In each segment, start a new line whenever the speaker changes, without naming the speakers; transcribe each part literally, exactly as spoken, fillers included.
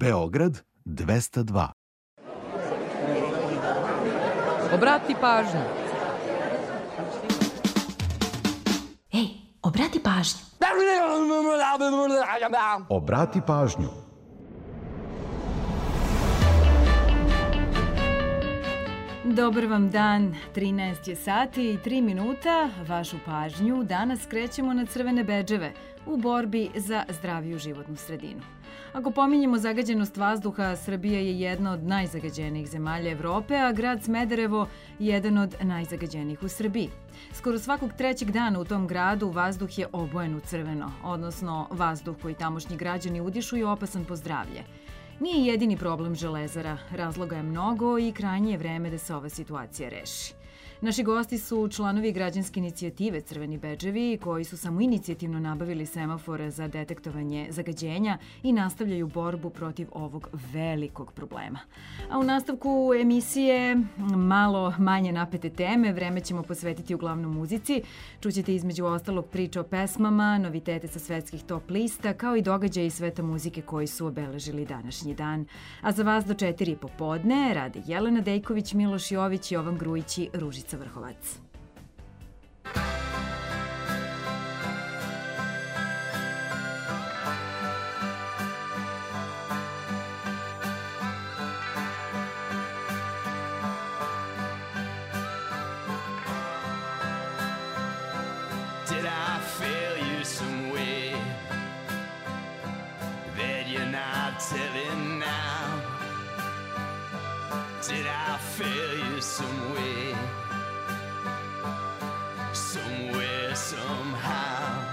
Beograd dvesta dva.
Obrati pažnju.
Ej, obrati pažnju.
Obrati pažnju.
Dobar vam dan, trinaest je sati i tri minuta. Vašu pažnju danas skrećemo na crvene bedževe u borbi za zdraviju životnu sredinu. Ako pominjemo zagađenost vazduha, Srbija je jedna od najzagađenijih zemalja Evrope, a grad Smederevo jedan od najzagađenijih u Srbiji. Skoro svakog trećeg dana u tom gradu vazduh je obojen u crveno, odnosno vazduh koji tamošnji građani udišu je opasan po zdravlje. Nije jedini problem Železara, razloga je mnogo i krajnje je vreme da se ova situacija reši. Naši gosti su članovi građanske inicijative Crveni bedževi koji su samoinicijativno nabavili semafore za detektovanje zagađenja i nastavljaju borbu protiv ovog velikog problema. A u nastavku emisije malo manje napete teme, vreme ćemo posvetiti uglavnom muzici. Čućete između ostalog priče o pesmama, novitete sa svetskih top lista, kao i događaje iz sveta muzike koji su obeležili današnji dan. A za vas do četiri popodne rade Jelena Dejković, Miloš Jović, Jovan Grujić i Ružica Vrhovac.
Did I fail you some way that you're not telling now? Did I fail you some way? Somewhere, somehow,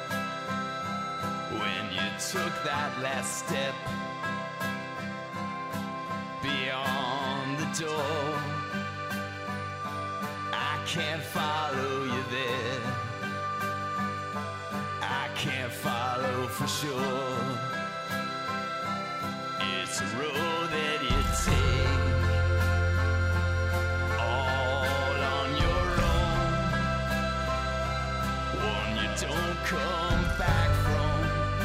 when you took that last step beyond the door, I can't follow you there. I can't follow for sure. It's a road that you take don't come back from,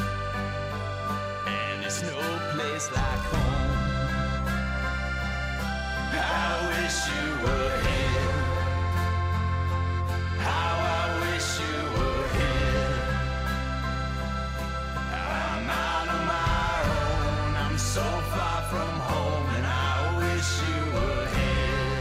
and it's no place like home. I wish you were here. How I wish you were here. I'm out on my own. I'm so far from home, and I wish you were here.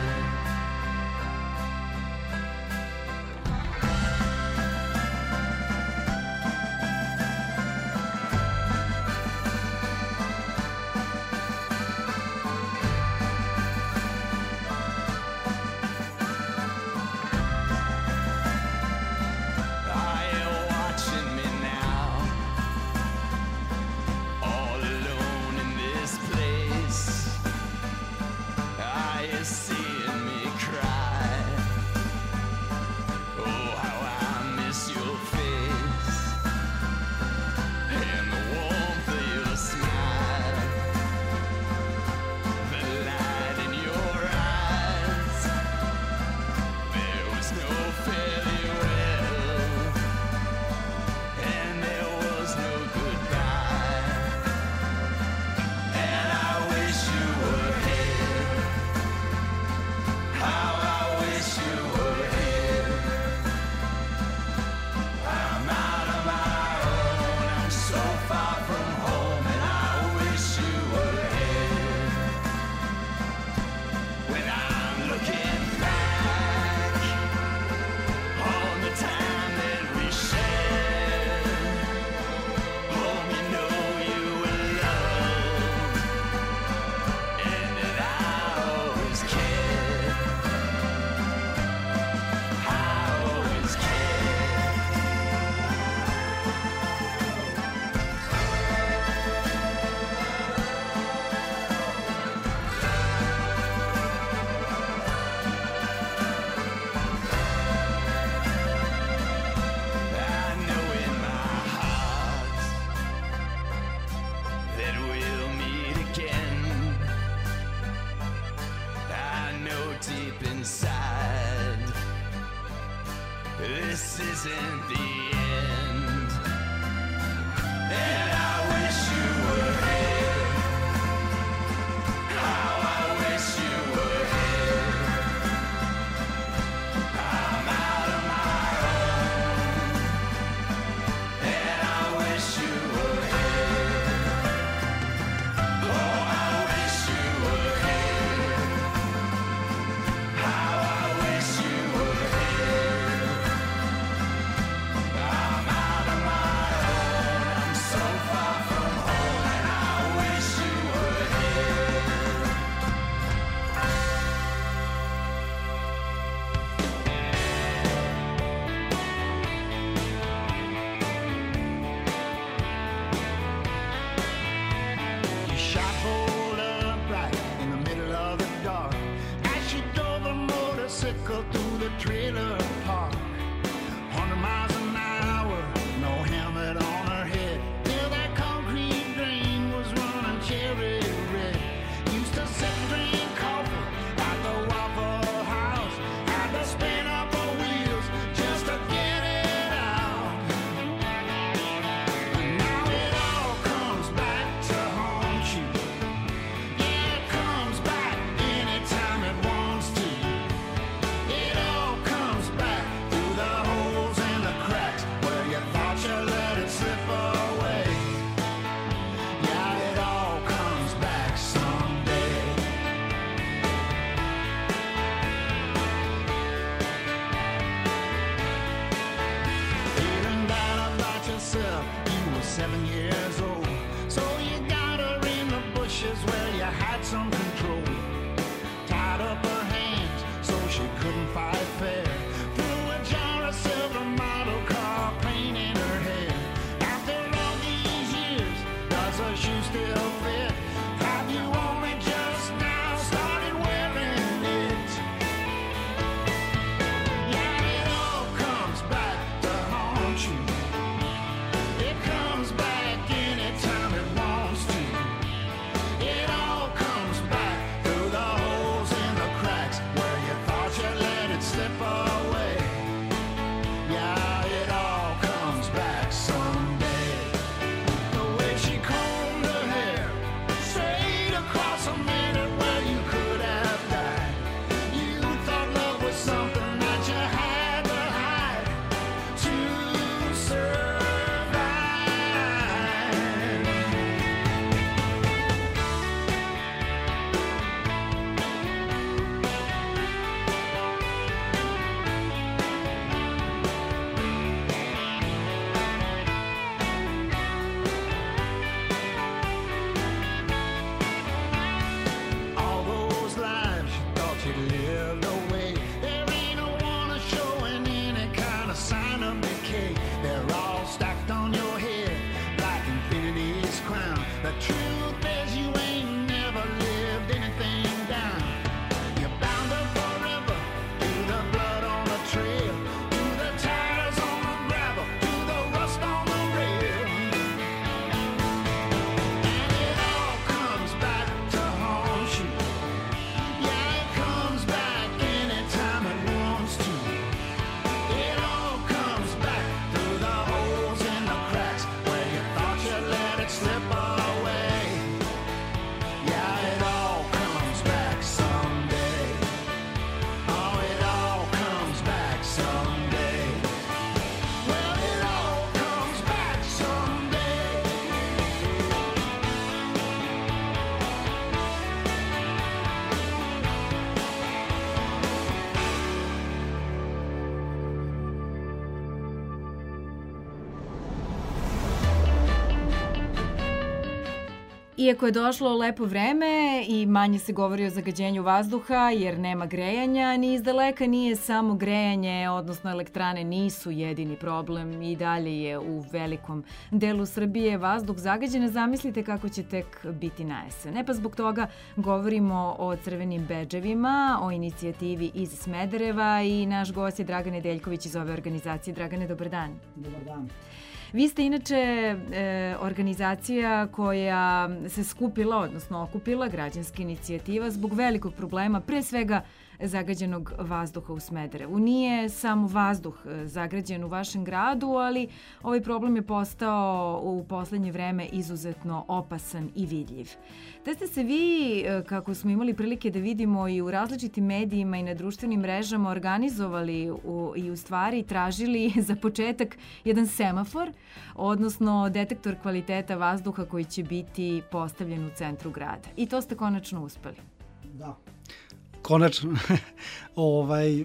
This isn't the end, and I wish you were here. shot pulled up right in the middle of the dark as she drove a motorcycle through the trailer park. Hundred miles an hour, no helmet on her head, till that concrete drain was running cherry red. Used to sit and drink coffee at the Waffle House, had to spin up her wheels just to get it out. And now it all comes back to haunt you. Yeah, it comes back anytime it wants to. It all comes back through the holes in the cracks where you thought you let it slip away. Yeah, it all comes back someday. Feeling bad about yourself, you were seven years old, so you got her in the bushes where you had some control. Tied up her hands so she couldn't fight fair. Threw a jar of silver model car paint in her hair. After all these years, does her shoe still fit? Have you only just now started wearing it? Yeah, it all comes back to haunt you. It comes back anytime it wants to. It all comes back through the holes in the cracks where you thought you let it slip away. Yeah, it all comes back someday. The way she combed her hair straight across a minute where you could have died. You thought love was something that you had to hide to survive. All those lives you thought you lived away, there ain't a one showing any kind of sign of decay. They're all stacked on your head like infinity's crown. The truth is you ain't never lived anything down. You're bound up forever to the blood on the trail, to the tires on the gravel, to the rust on the rail. And it all comes back to haunt you. Yeah, it comes back anytime it wants to. It all comes back through the holes in the cracks where you thought you let it slip away. Yeah, it all comes back someday. Oh, it all comes back someday. Well, it all comes back someday.
Iako je došlo lepo vreme i manje se govori o zagađenju vazduha jer nema grejanja, ni izdaleka nije samo grejanje, odnosno elektrane nisu jedini problem. I dalje je u velikom delu Srbije vazduh zagađen. Zamislite kako će tek biti na jesen. Ne pa zbog toga govorimo o crvenim bedževima, o inicijativi iz Smedereva i naš gost je Dragan Nedeljković iz ove organizacije. Dragane, dobar dan.
Dobar dan.
Vi ste inače e, organizacija koja se skupila, odnosno okupila, građanska inicijativa zbog velikog problema, pre svega zagađenog vazduha u Smederevu. Nije samo vazduh zagađen u vašem gradu, ali ovaj problem je postao u poslednje vreme izuzetno opasan i vidljiv. Te ste se vi, kako smo imali prilike da vidimo i u različitim medijima i na društvenim mrežama, organizovali u, i u stvari tražili za početak jedan semafor, odnosno detektor kvaliteta vazduha koji će biti postavljen u centru grada. I to ste konačno uspeli.
Da. Konačno. ovaj, uh,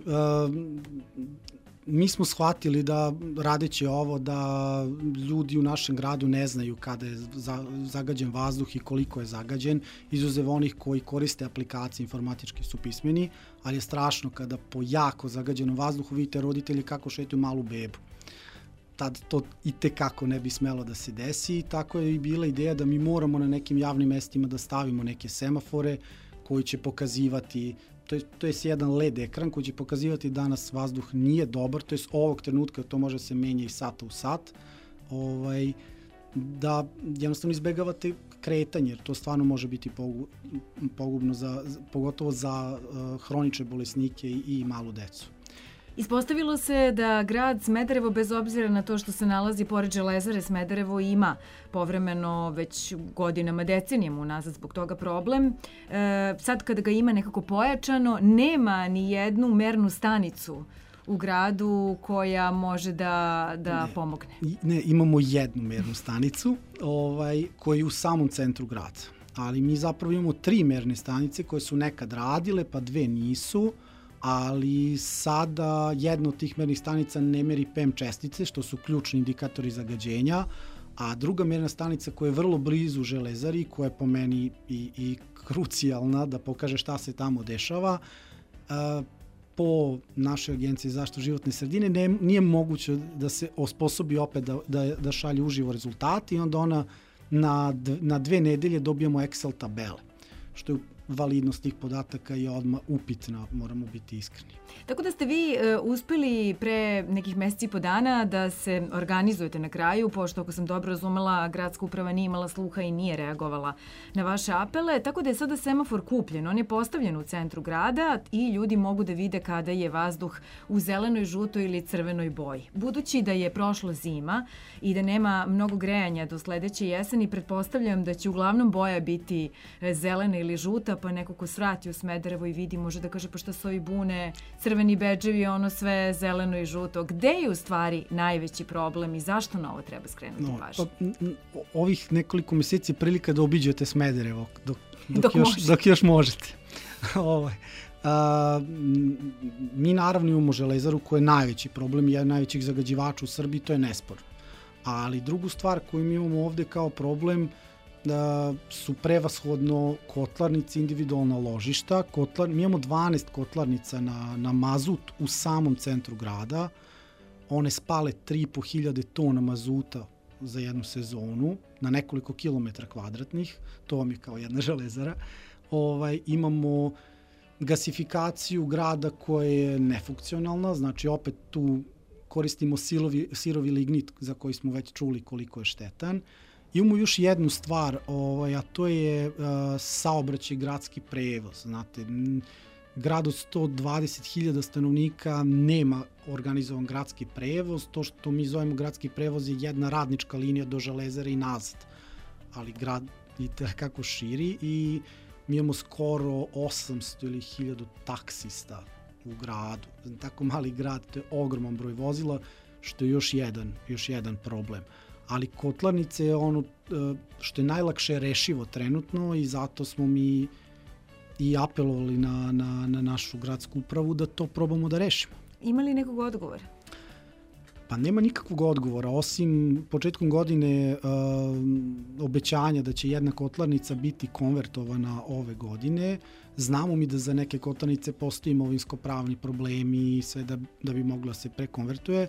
mi smo shvatili da radeći ovo da ljudi u našem gradu ne znaju kada je za, zagađen vazduh i koliko je zagađen, izuzev onih koji koriste aplikacije, informatički su pismeni, ali je strašno kada po jako zagađenom vazduhu vidite roditelji kako šetaju malu bebu. tad to i tekako ne bi smelo da se desi. Tako je i bila ideja da mi moramo na nekim javnim mestima da stavimo neke semafore koji će pokazivati, to je, to je jedan L E D ekran koji će pokazivati da danas vazduh nije dobar, to je ovog trenutka, to može se menja i sata u sat, ovaj, da jednostavno izbegavate kretanje, jer to stvarno može biti pogubno, za, pogotovo za uh, hronične bolesnike i, i malu decu.
Ispostavilo se da grad Smederevo, bez obzira na to što se nalazi pored Železare, Smederevo ima povremeno već godinama, decenijama unazad zbog toga problem. E, sad kada ga ima nekako pojačano, nema ni jednu mernu stanicu u gradu koja može da, da ne, pomogne.
Ne, imamo jednu mernu stanicu ovaj, koja je u samom centru grada. Ali mi zapravo imamo tri merne stanice koje su nekad radile, pa dve nisu, ali sada jedna od tih mernih stanica ne meri P E M čestice, što su ključni indikatori zagađenja, a druga merna stanica koja je vrlo blizu Železari, koja je po meni i, i krucijalna da pokaže šta se tamo dešava, uh, po našoj agenciji za zaštitu životne sredine ne, nije moguće da se osposobi opet da, da, da šalje uživo rezultati i onda ona na, na dve nedelje dobijamo Excel tabele, što je validnost tih podataka je odmah upitna, moramo biti iskreni.
Tako da ste vi e, uspeli pre nekih meseci i po dana da se organizujete na kraju, pošto ako sam dobro razumela, gradska uprava nije imala sluha i nije reagovala na vaše apele, tako da je sada semafor kupljen. On je postavljen u centru grada i ljudi mogu da vide kada je vazduh u zelenoj, žutoj ili crvenoj boji. Budući da je prošla zima i da nema mnogo grejanja do sledeće jeseni, pretpostavljam da će uglavnom boja biti zelena ili žuta, pa neko ko svrati u Smederevo i vidi može da kaže pa šta su ovi bune, crveni bedževi, ono sve zeleno i žuto. Gde je u stvari najveći problem i zašto na ovo treba skrenuti
no,
pažnju?
Pa, ovih nekoliko meseci je prilika da obiđete Smederevo dok, dok,
dok,
još,
može.
dok još možete. ovaj. A, mi naravno imamo Železaru koja je najveći problem i jedan najvećih zagađivača u Srbiji, to je nesporno. Ali drugu stvar koju mi imamo ovde kao problem da su prevashodno kotlarnice, individualna ložišta. Kotlar, mi imamo dvanaest kotlarnica na, na mazut u samom centru grada. One spale tri i po hiljade tona mazuta za jednu sezonu na nekoliko kilometra kvadratnih. To vam je kao jedna Železara. Ovaj, imamo gasifikaciju grada koja je nefunkcionalna, znači opet tu koristimo silovi, sirovi lignit za koji smo već čuli koliko je štetan. Imamo još jednu stvar, ovaj, a to je uh, saobraćaj, gradski prevoz. Znate, grad od sto dvadeset hiljada stanovnika nema organizovan gradski prevoz. To što mi zovemo gradski prevoz je jedna radnička linija do Železare i nazad. Ali grad je kako širi i mi imamo skoro osamsto ili hiljadu taksista u gradu. Tako mali grad, to je ogroman broj vozila, što je još jedan, još jedan problem. Ali kotlarnice je ono što je najlakše rešivo trenutno i zato smo mi i apelovali na, na, na našu gradsku upravu da to probamo da rešimo.
Ima li nekog odgovora?
Pa nema nikakvog odgovora, osim početkom godine uh, obećanja da će jedna kotlarnica biti konvertovana ove godine. Znamo mi da za neke kotlarnice postoji imovinsko-pravni problemi i sve da, da bi mogla se prekonvertuje.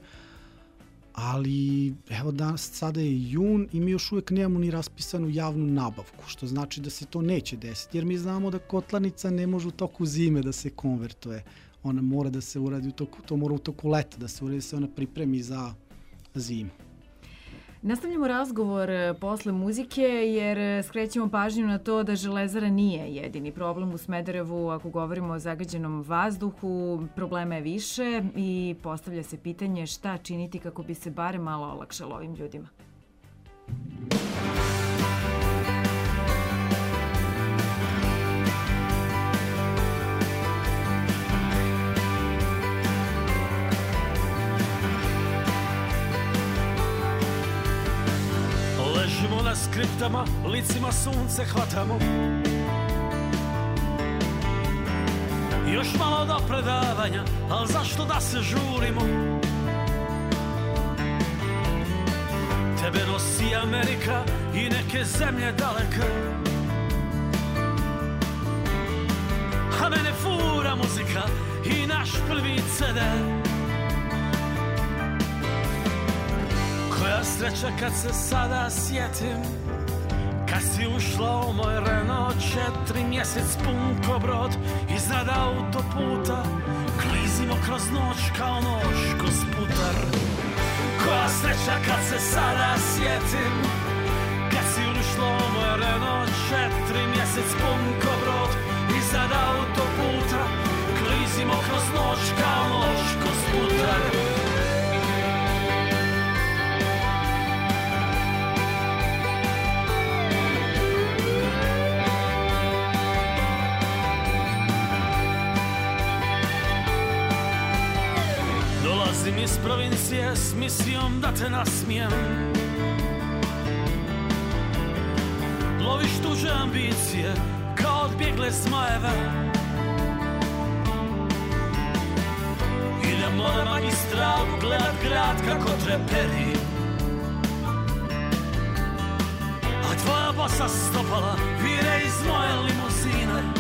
Ali evo danas, sada je jun i mi još uvek nemamo ni raspisanu javnu nabavku, što znači da se to neće desiti, jer mi znamo da kotlarnica ne može u toku zime da se konvertuje. Ona mora da se uradi u toku, to mora u toku leta da se uradi, da se ona pripremi za zimu.
Nastavljamo razgovor posle muzike jer skrećemo pažnju na to da Železara nije jedini problem u Smederevu. Ako govorimo o zagađenom vazduhu, problema je više i postavlja se pitanje šta činiti kako bi se bare malo olakšalo ovim ljudima.
Ležimo na skriptama, licima sunce hvatamo. Još malo do predavanja, al zašto da se žurimo? Tebe nosi Amerika i neke zemlje daleka, a mene fura muzika i naš prvi C D. sreća kad se sada sjetim, kad si ušla u moj Renault četiri, mjesec pun ko brod iznad autoputa, klizimo kroz noć kao nož kroz putar. Koja sreća kad se sada sjetim, kad si ušla u moj Renault četiri, mjesec pun ko brod iznad autoputa, klizimo kroz noć kao nož kroz putar. Dolazim iz provincije s misijom da te nasmijem. Loviš tuđe ambicije kao odbjegle zmajeve. Idemo na magistralu gledat grad kako treperi, a tvoja bosa stopala vire iz moje limuzine.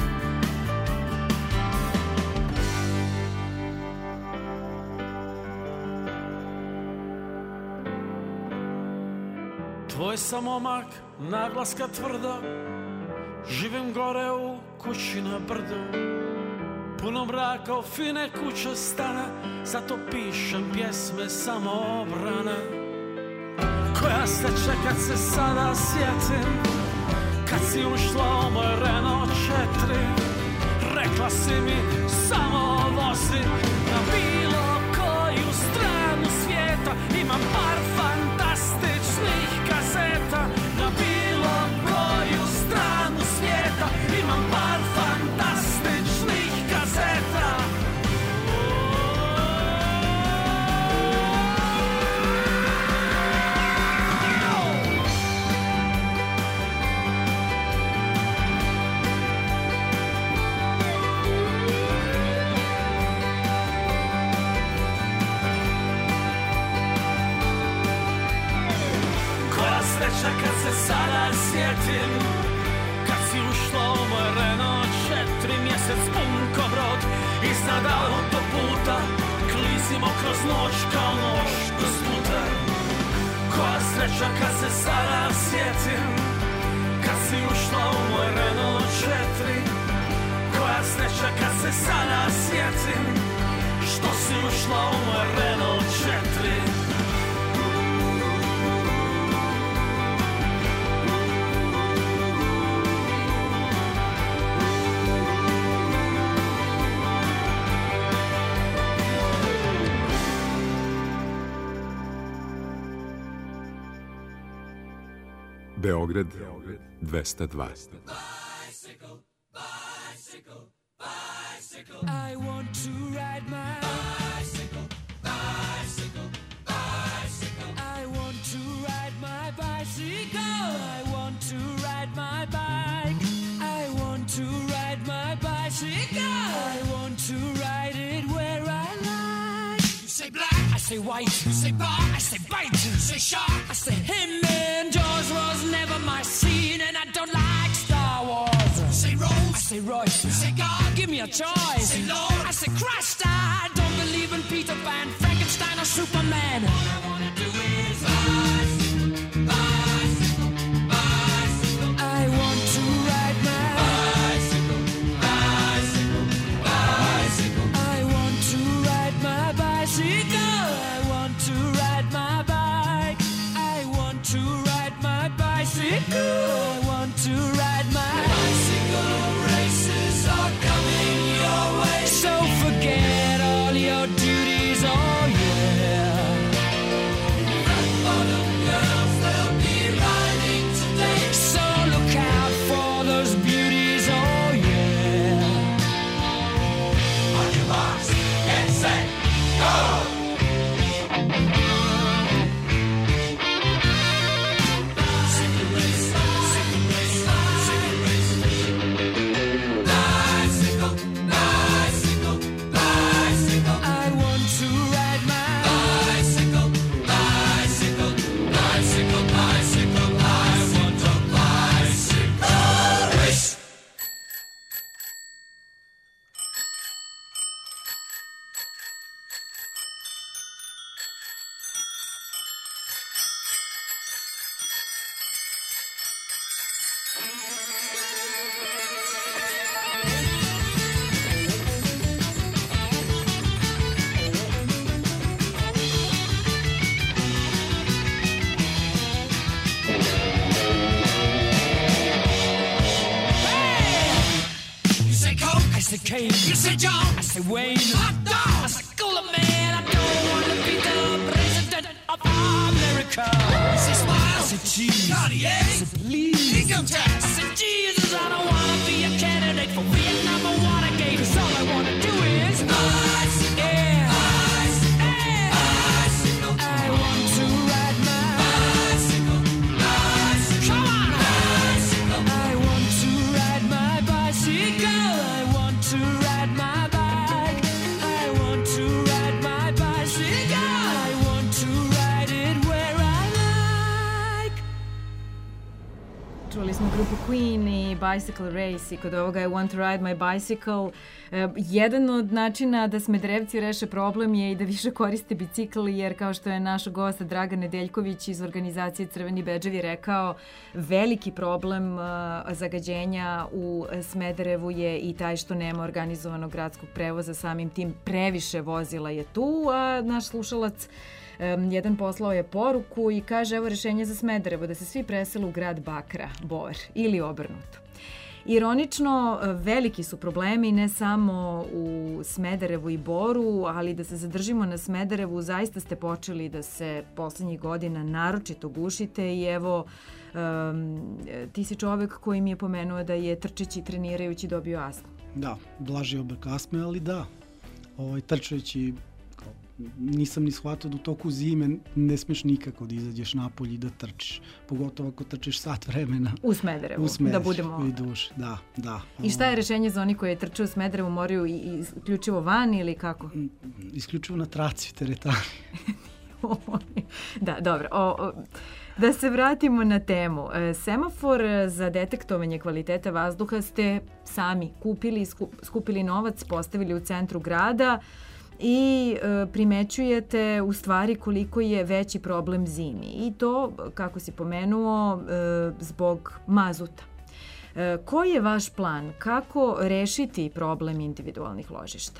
Tvoj sam momak, naglaska tvrda, živim gore u kući na brdu. Puno mraka u fine kuće stane, zato pišem pjesme samoobrane. Koja sreća kad se sada sjetim, kad si ušla u moj Renault četiri, rekla si mi samo vozi na bilo koju stranu svijeta. Imam par fantastičnih kazeta, na bilo koju stranu svijeta. Imam par fantastičnih kazeta. Kad se sada sjetim, kad si ušla u moj Renault četiri, mjesec pun ko brod iznad autoputa, klizimo kroz noć kao nož kroz putar. Koja sreća kad se sada sjetim, kad si ušla u moj Renault četiri. Koja sreća kad se sada sjetim, što si ušla u moj Renault četiri.
Beograd dvesta dva.
I want to ride my bicycle, bicycle, bicycle. I want to ride my bicycle. I want to ride my bike. I want to ride my bicycle. I want to ride it where I like. You say black, I say white. You say bar, I say bite. You say shark, I say him. And Jaws was never my scene, and I don't like Star Wars. You say Rose, I say Royce. You say God, give me a choice. Say Lord, I say Christ. I don't believe in Peter Pan, Frankenstein, or Superman. All I wanna do is bicycle, bicycle, bicycle. I want to ride my bicycle, bicycle, bicycle. I want to ride my bicycle. I want to ride my bike. I want to ride my bicycle. I want to ride my bicycle. Races are coming your way, so forget all your duties. Oh yeah. Rock bottom girl. said, Kane. You said, John. I said, Wayne. Hot dog. I said, Cooler Man. I don't want to be the president of America. I said, Smile. I said, Cheese. Cartier. I said, Please. Income tax. I said, Jesus, I don't want to be a candidate for Vietnam or Watergate. Cause all I want to do is bicycle. Yeah. Bicycle. Yeah. Bicycle. I want to ride my bicycle. Bicycle. Come on. Bicycle. I want to ride my bicycle. I want to ride my bike. I want to ride my bicycle. I want to ride it where I like.
Čuli smo grupu Queen i Bicycle Race i kod ovoga I Want to Ride My Bicycle. E, jedan od načina da Smederevci reše problem je i da više koriste bicikl, jer kao što je naš gost Dragan Nedeljković iz organizacije Crveni bedževi rekao, veliki problem a, zagađenja u Smederevu je i taj što nema organizovanog gradskog prevoza, samim tim previše vozila je tu, a naš slušalac Um, jedan poslao je poruku i kaže evo rešenje za Smederevo, da se svi presele u grad Bakra, Bor ili obrnuto. Ironično, veliki su problemi ne samo u Smederevu i Boru, ali da se zadržimo na Smederevu, zaista ste počeli da se poslednjih godina naročito gušite i evo um, ti si čovek koji mi je pomenuo da je trčeći, trenirajući dobio astmu.
Da, blaži oblik astme, ali da, ovaj, trčeći nisam ni shvatio da u toku zime ne smeš nikako da izađeš napolje i da trčiš. Pogotovo ako trčiš sat vremena.
U Smederevu,
u Smederevu,
da budemo...
i duši, da, da.
I šta je rešenje za oni koji trče u Smederevu, moraju i, i isključivo van ili kako?
Isključivo na traci, teretani.
Da, dobro. O, o, da se vratimo na temu. E, semafor za detektovanje kvaliteta vazduha ste sami kupili, skupili novac, postavili u centru grada i e, primećujete u stvari koliko je veći problem zimi. I to, kako si pomenuo, e, zbog mazuta. E, koji je vaš plan? Kako rešiti problem individualnih ložišta?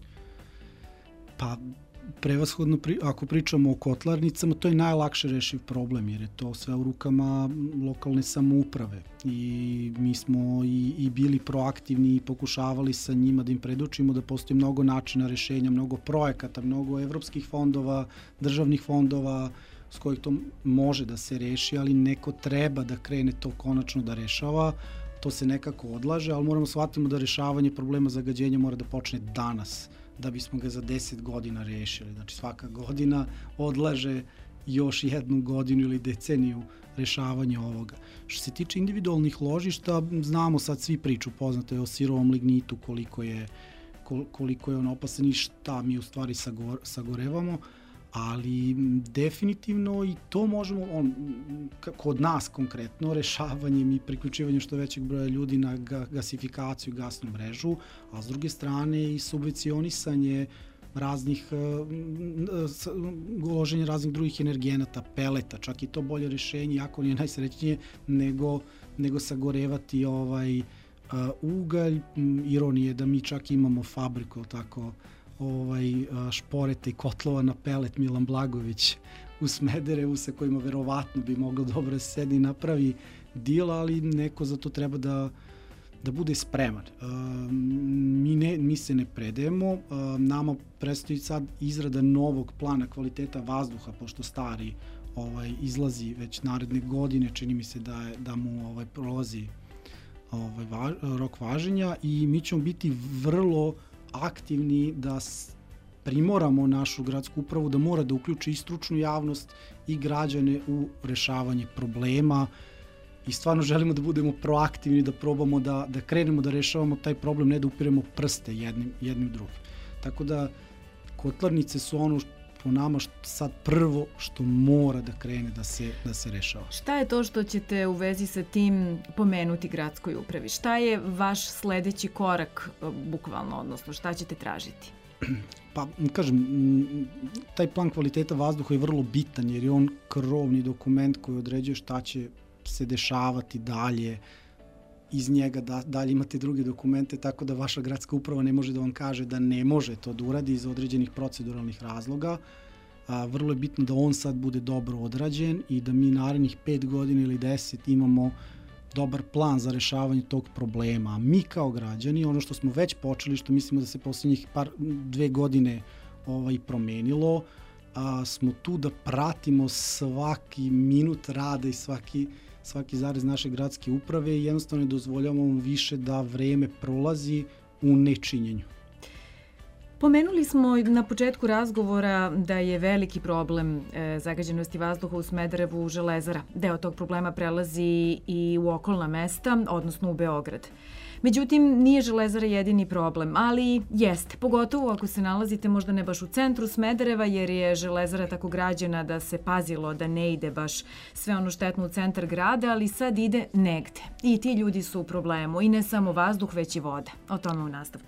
Pa, prevashodno, pri, ako pričamo o kotlarnicama, to je najlakše rešiv problem, jer je to sve u rukama lokalne samouprave. I mi smo i, i bili proaktivni i pokušavali sa njima da im predočimo da postoji mnogo načina rešenja, mnogo projekata, mnogo evropskih fondova, državnih fondova s kojih to može da se reši, ali neko treba da krene to konačno da rešava. To se nekako odlaže, ali moramo shvatiti da rešavanje problema zagađenja mora da počne danas, da bismo ga za deset godina rešili. Znači svaka godina odlaže još jednu godinu ili deceniju rešavanja ovoga. Što se tiče individualnih ložišta, znamo sad svi priču, poznato je o sirovom lignitu, koliko je, koliko je on opasan i šta mi u stvari sagor, sagorevamo, ali definitivno i to možemo, on, kod nas konkretno, rešavanjem i priključivanjem što većeg broja ljudi na gasifikaciju, gasnu mrežu, a s druge strane i subvencionisanje raznih, uloženja raznih drugih energenata, peleta, čak i to bolje rešenje, jako nije najsrećnije nego, nego sagorevati ovaj, ugalj. Ironije da mi čak imamo fabriku, tako, ovaj, šporete i kotlova na pelet Milan Blagović u Smederevu, sa kojima verovatno bi moglo dobro se sedi i napravi deal, ali neko za to treba da, da bude spreman. Uh, mi, ne, mi se ne predajemo, uh, nama predstoji sad izrada novog plana kvaliteta vazduha, pošto stari ovaj, izlazi već naredne godine, čini mi se da, je, da mu ovaj, prolazi ovaj, va, rok važenja i mi ćemo biti vrlo aktivni da primoramo našu gradsku upravu da mora da uključi i stručnu javnost i građane u rešavanje problema i stvarno želimo da budemo proaktivni, da probamo da, da krenemo da rešavamo taj problem, ne da upiremo prste jednim, jednim drugim. Tako da kotlarnice su ono po nama što sad prvo što mora da krene da se, da se rešava.
Šta je to što ćete u vezi sa tim pomenuti gradskoj upravi? Šta je vaš sledeći korak bukvalno, odnosno šta ćete tražiti?
Pa, kažem, taj plan kvaliteta vazduha je vrlo bitan jer je on krovni dokument koji određuje šta će se dešavati dalje, iz njega da, dalje imate druge dokumente, tako da vaša gradska uprava ne može da vam kaže da ne može to da uradi iz određenih proceduralnih razloga. A, vrlo je bitno da on sad bude dobro odrađen i da mi narednih pet godina ili deset imamo dobar plan za rešavanje tog problema. Mi kao građani, ono što smo već počeli, što mislimo da se poslednjih par, dve godine ovaj, promenilo, a, smo tu da pratimo svaki minut rada i svaki, svaki zarez naše gradske uprave i jednostavno ne dozvoljavamo više da vreme prolazi u nečinjenju.
Pomenuli smo na početku razgovora da je veliki problem e, zagađenosti vazduha u Smederevu Železara. Deo tog problema prelazi i u okolna mesta, odnosno u Beograd. Međutim, nije Železara jedini problem, ali jeste, pogotovo ako se nalazite možda ne baš u centru Smedereva, jer je Železara tako građena da se pazilo da ne ide baš sve ono štetno u centar grada, ali sad ide negde. I ti ljudi su u problemu, i ne samo vazduh, već i voda. O tome u nastavku.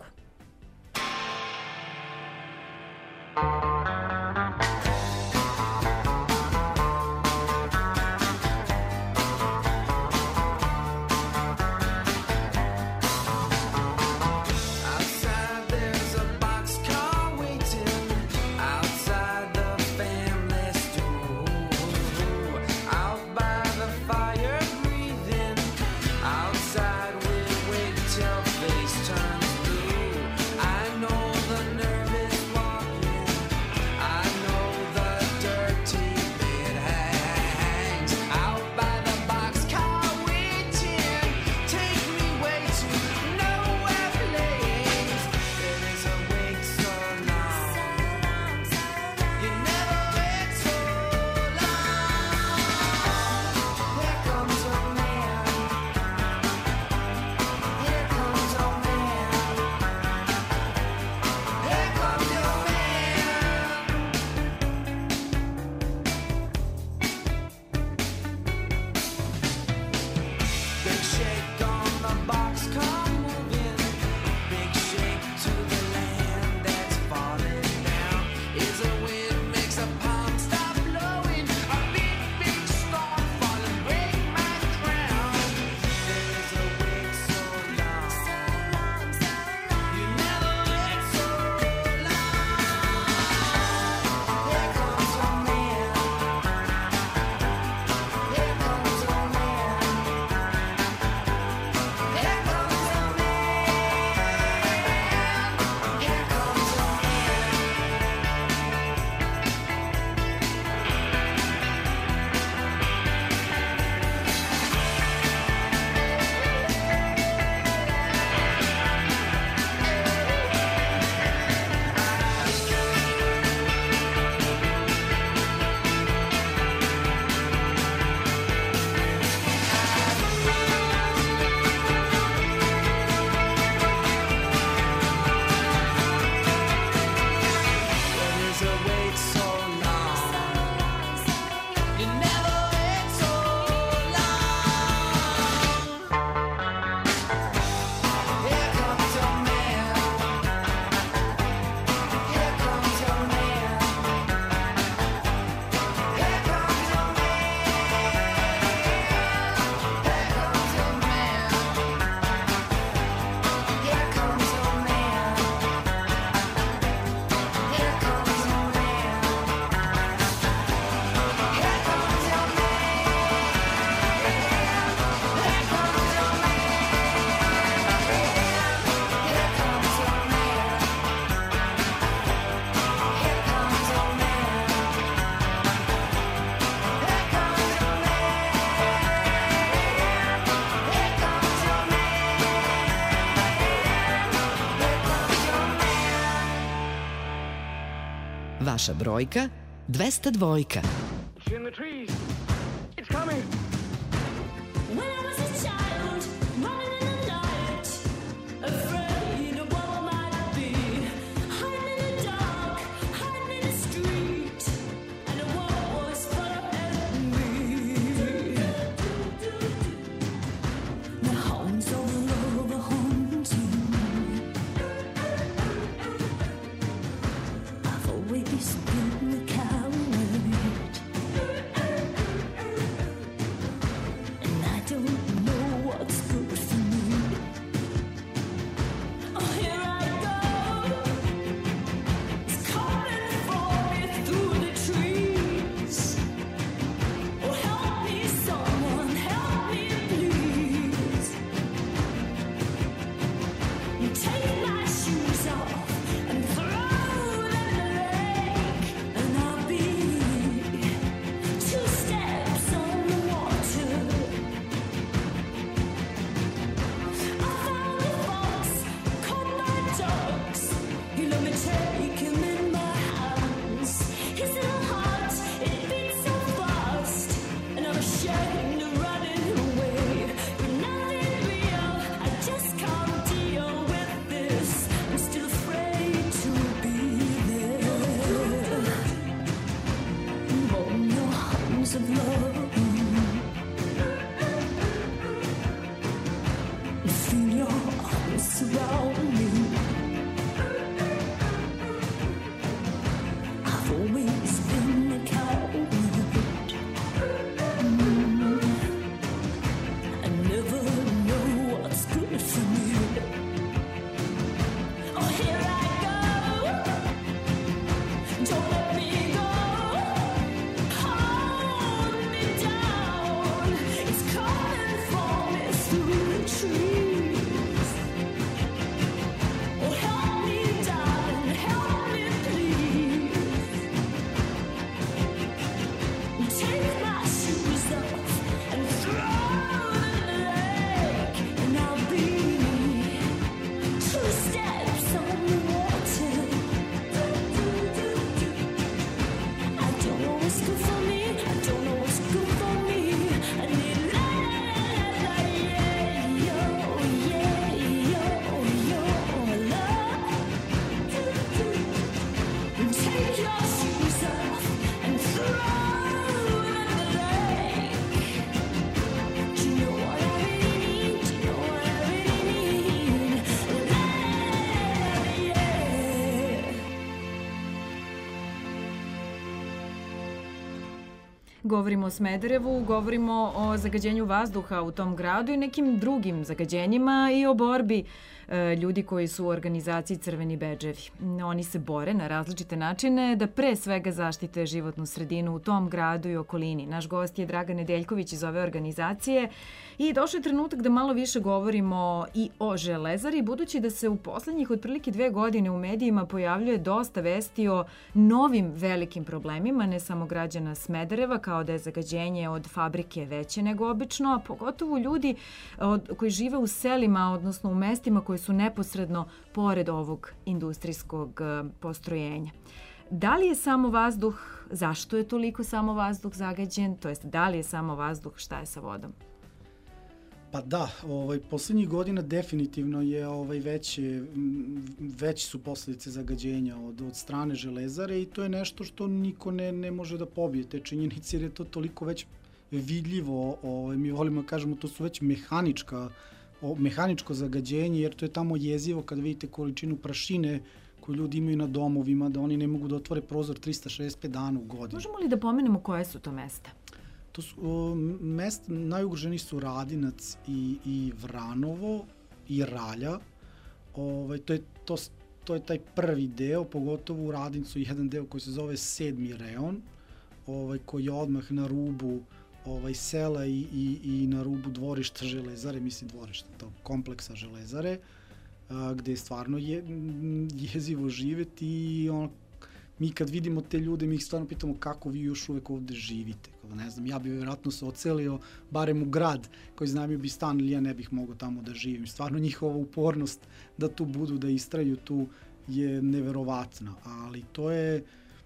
Vaša brojka dvesta dvojka.
Always been the coward. your arms around me. I've always been a coward. Mm. I never know what's good for me. Oh, here I go. Don't let me go. Hold me down. It's coming for me through the trees. Oh, help me, darling, help me, please. Take my shoes off and throw them in the lake, and I'll be two steps on the water. I don't know what's good for me. I don't know what's good for me. I need la la la yeah yo yeah yo yo love. Take your shoes off and throw them in the lake. Do you know what I really need? Do you know what I really need? La la la yeah.
Govorimo o Smederevu, govorimo o zagađenju vazduha u tom gradu i nekim drugim zagađenjima i o borbi e, ljudi koji su u organizaciji Crveni bedževi. Oni se bore na različite načine da pre svega zaštite životnu sredinu u tom gradu i okolini. Naš gost je Dragan Nedeljković iz ove organizacije i došao je trenutak da malo više govorimo i o Železari, budući da se u poslednjih otprilike dve godine u medijima pojavljuje dosta vesti o novim velikim problemima, ne samo građana Smedereva, kao da je zagađenje od fabrike veće nego obično, a pogotovo ljudi od, koji žive u selima, odnosno u mestima koji su neposredno pored ovog industrijskog e, postrojenja. Da li je samo vazduh, zašto je toliko samo vazduh zagađen, to jest da li je samo vazduh, šta je sa vodom?
Pa da, ovaj, poslednjih godina definitivno je ovaj, veće, veće su posledice zagađenja od, od strane Železare i to je nešto što niko ne, ne može da pobije te činjenice jer je to toliko već vidljivo, ovaj, mi volimo da kažemo to su već mehanička, o, mehaničko zagađenje jer to je tamo jezivo kada vidite količinu prašine koju ljudi imaju na domovima, da oni ne mogu da otvore prozor trista šezdeset pet dana u godinu.
Možemo li da pomenemo koje su to mesta?
To su, o, mest, najugroženiji su Radinac i, i Vranovo i Ralja. Ovaj, to, je, to, to je taj prvi deo, pogotovo u Radincu jedan deo koji se zove sedmi reon, ovaj, koji je odmah na rubu ovaj, sela i, i, i na rubu dvorišta Železare, mislim dvorišta, to kompleksa Železare, a, gde je stvarno je, jezivo živeti i ono, mi kad vidimo te ljude, mi ih stvarno pitamo kako vi još uvek ovde živite. Ne znam, ja bih vjerojatno se ocelio barem u grad koji znamio bi stan ili ja ne bih mogao tamo da živim. Stvarno njihova upornost da tu budu, da istraju tu je neverovatna. Ali to je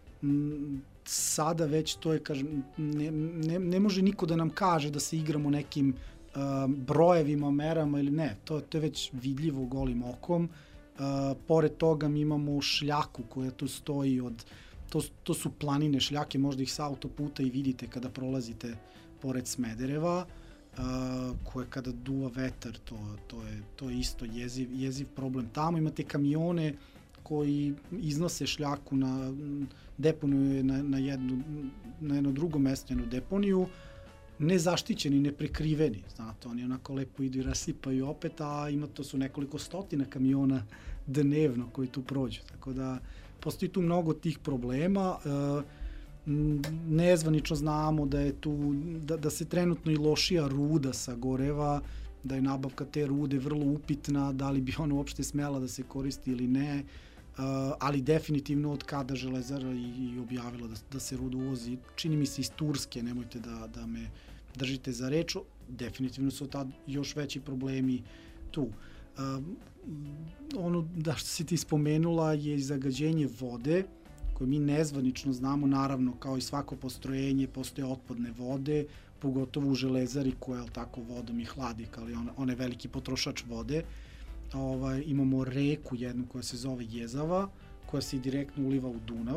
m, sada već to je, kažem, ne, ne, ne može niko da nam kaže da se igramo nekim uh, brojevima, merama ili ne. To, to je već vidljivo golim okom. Uh, pored toga mi imamo šljaku koja tu stoji od, to, to su planine šljake, možda ih sa autoputa i vidite kada prolazite pored Smedereva, uh, koje kada duva vetar, to, to, je, to je isto jeziv, jeziv problem. Tamo imate kamione koji iznose šljaku na deponiju na, na, jednu, na jedno drugo mesto, jednu deponiju, nezaštićeni, neprekriveni, znate, oni onako lepo idu i rasipaju opet, a ima to su nekoliko stotina kamiona dnevno koji tu prođu, tako da postoji tu mnogo tih problema. E, nezvanično znamo da je tu, da, da se trenutno i lošija ruda sa goreva, da je nabavka te rude vrlo upitna, da li bi ona uopšte smela da se koristi ili ne, Uh, ali definitivno od kada Železara i, i objavila da, da se ruda uvozi, čini mi se iz Turske, nemojte da, da me držite za reč, definitivno su tad još veći problemi tu. Uh, ono da što si ti spomenula je zagađenje vode, koje mi nezvanično znamo, naravno kao i svako postrojenje postoje otpadne vode, pogotovo u Železari koja je tako vodom i hladi, ali on, on je veliki potrošač vode. Ovaj, imamo reku jednu koja se zove Jezava, koja se direktno uliva u Dunav,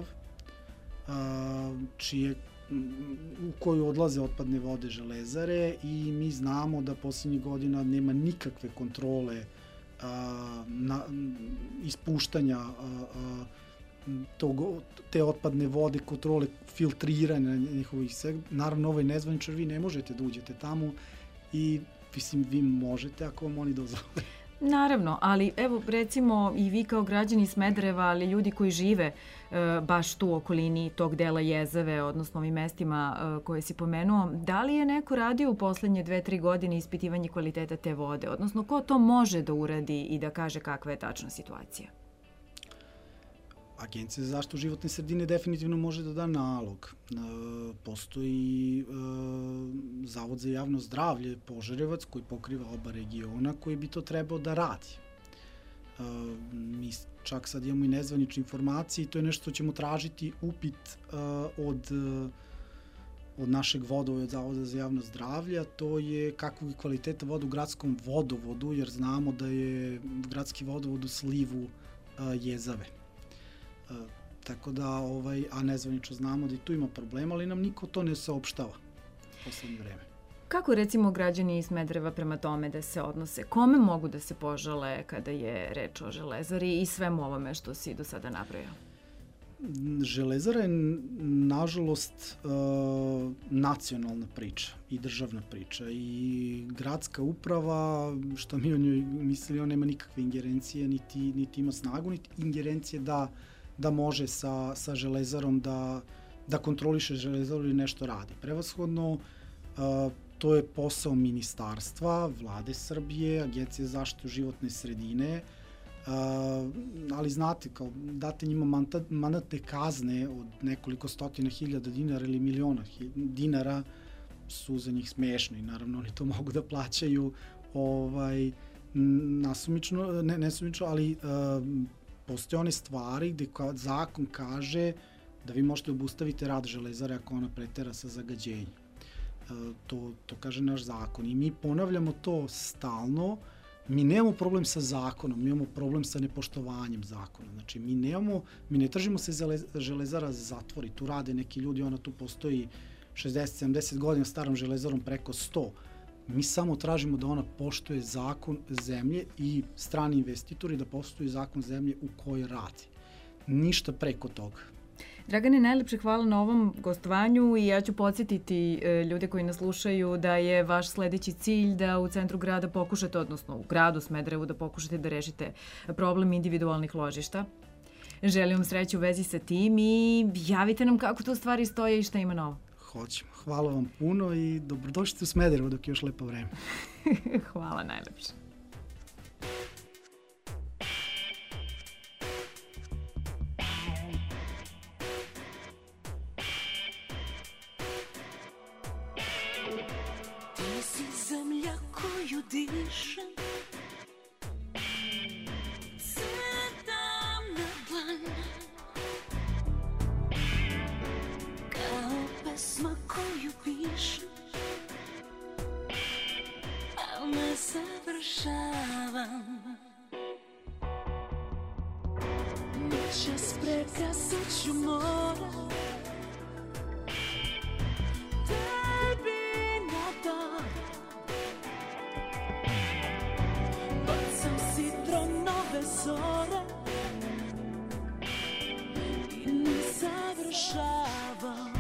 a, čije, u koju odlaze otpadne vode Železare i mi znamo da posljednjih godina nema nikakve kontrole a, na, ispuštanja a, a, tog, te otpadne vode, kontrole filtriranja njihovih sve. Naravno, ovaj nezvaničar vi ne možete da uđete tamo i mislim, vi možete ako vam oni dozvole.
Naravno, ali evo recimo i vi kao građani Smedereva, ali ljudi koji žive e, baš tu u okolini tog dela Jezave, odnosno ovim mestima e, koje si pomenuo, da li je neko radio u poslednje dve, tri godine ispitivanje kvaliteta te vode? Odnosno, ko to može da uradi i da kaže kakva je tačna situacija?
Agencija za zaštitu životne sredine definitivno može da da nalog. E, postoji e, Zavod za javno zdravlje Požarevac koji pokriva oba regiona koji bi to trebao da radi. E, mi čak sad imamo i nezvanične informacije i to je nešto što ćemo tražiti upit e, od, od našeg vodovoda Zavoda za javno zdravlje, a to je kakvog je kvaliteta voda u gradskom vodovodu, jer znamo da je gradski vodovod u slivu e, Jezave. Uh, tako da, ovaj, a nezvanično znamo da i tu ima problema, ali nam niko to ne saopštava u poslednje vreme.
Kako recimo građani iz Smedereva prema tome da se odnose? Kome mogu da se požale kada je reč o Železari i svemu ovome što si do sada nabrojao?
Železara je, nažalost, uh, nacionalna priča i državna priča i gradska uprava, što mi o njoj mislili, on nema nikakve ingerencije, niti, niti ima snagu, niti ingerencije da da može sa, sa Železarom da, da kontroliše Železaru i nešto radi. Prevashodno, uh, to je posao ministarstva, Vlade Srbije, Agencije za zaštitu životne sredine, uh, ali znate, kao date njima mandat, mandatne kazne od nekoliko stotina hiljada dinara ili miliona dinara su za njih smešne i naravno oni to mogu da plaćaju ovaj, nasumično, ne nesumično, ali uh, postoje one stvari gde zakon kaže da vi možete obustaviti rad Železare ako ona pretera sa zagađenjem. E, to, to kaže naš zakon i mi ponavljamo to stalno. Mi nemamo problem sa zakonom, mi imamo problem sa nepoštovanjem zakona. Znači, mi nemamo, mi ne tržimo se Železara zatvori. Tu rade neki ljudi, ona tu postoji šezdeset sedamdeset godina starom Železarom preko sto. Mi samo tražimo da ona poštuje zakon zemlje i strani investitori da poštuje zakon zemlje u kojoj radi. Ništa preko toga.
Dragane, najlepše hvala na ovom gostovanju i ja ću podsjetiti ljude koji nas slušaju da je vaš sledeći cilj da u centru grada pokušate, odnosno u gradu Smederevu, da pokušate da rešite problem individualnih ložišta. Želim vam sreću u vezi sa tim i javite nam kako to stvari stoje i šta ima novo.
Hoćemo. Hvala vam puno i dobrodošli u Smederevo dok je još lepo vreme.
Hvala najlepše.
Ti si zemlja koju dišem, sedam na dlan, kao pesma koju pišem, al ne završavam. Noćas prekasat ću mora, tebi na dan. Bacam citronove zore i ne završavam.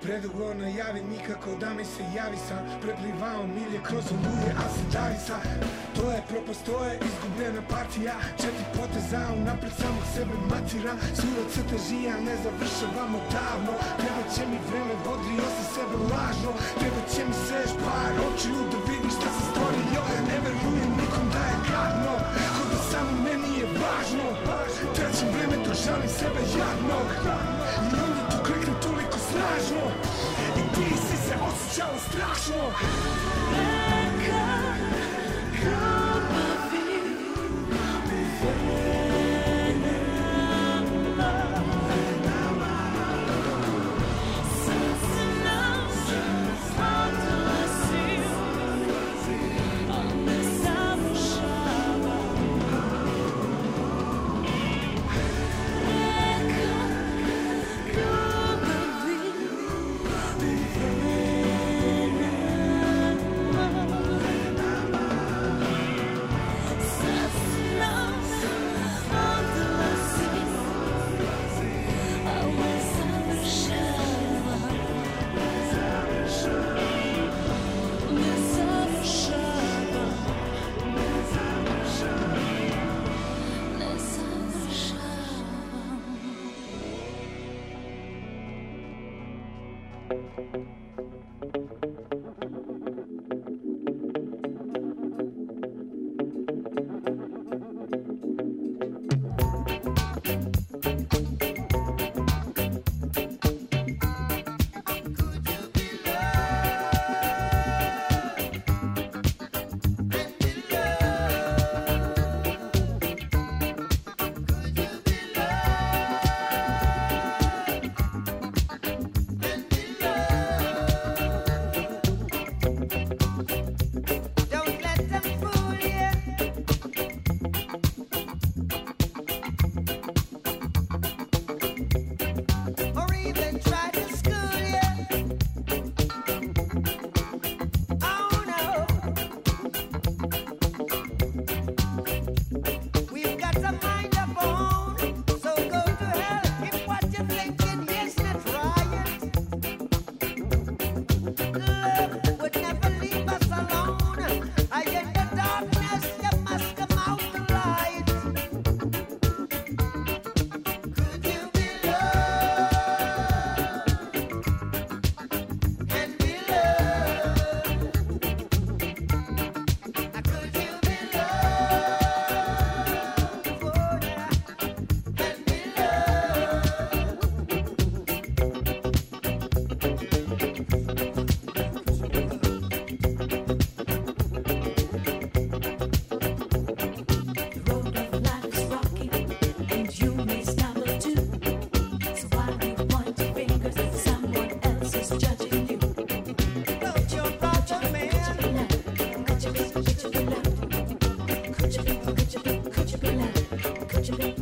Predugo najavi, nikako da mi se javi sam preplivao milje kroz oluje, a se davi sam. To je propast, to je izgubljena partija. Četiri poteza unapred samog sebe matira. Sura crtežija ne završavamo davno. Treba će mi vreme bodrio sa sebe lažno. Treba će mi seš par očiju da vidiš šta se stvorio. Ne verujem nikom da je gadno, ko da samo meni je važno. Trećem vreme dok žalim sebe jadnog i onda tu klikne toliko snažno i ti si se osjećala strašno. Neka ljubavi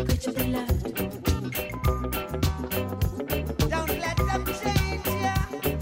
Don't let them change ya.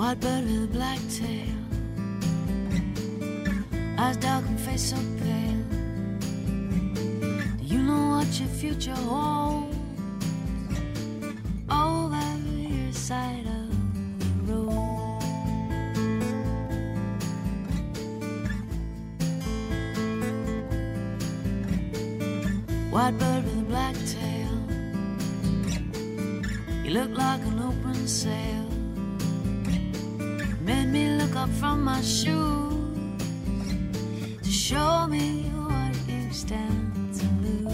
White bird with a black tail, eyes dark and face so pale. Do you know what your future holds over your side of the road? White bird with a black tail, you look like an open sail. Made me look up from my shoes to show me what you stand to lose.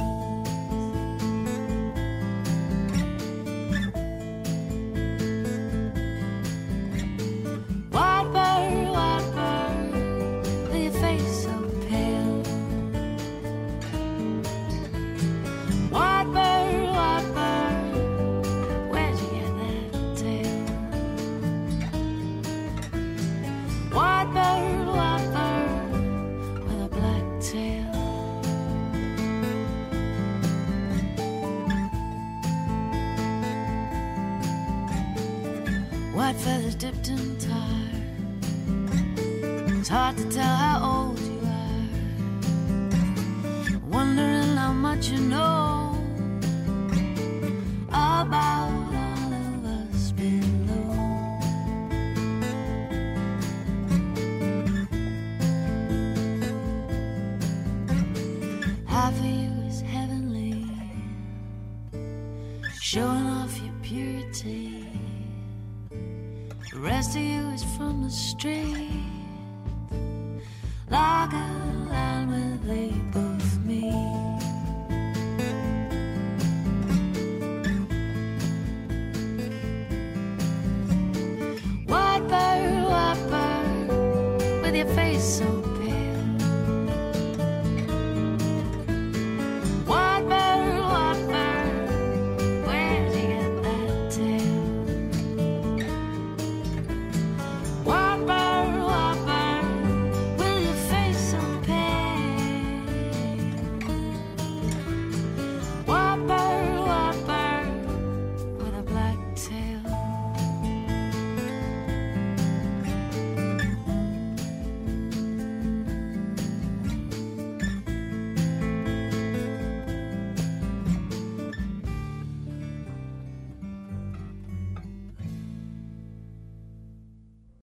White bird, white bird, with your face so pale. White bird, white bird, where'd you get that tail? White bird, white bird, with a black tail. White feathers dipped in tar. It's hard to tell how old you are. Wondering how much you know about all of us below. Half of you is heavenly, showing off your purity. The rest of you is from the street, like a line where they both meet. White bird, white bird, with your face so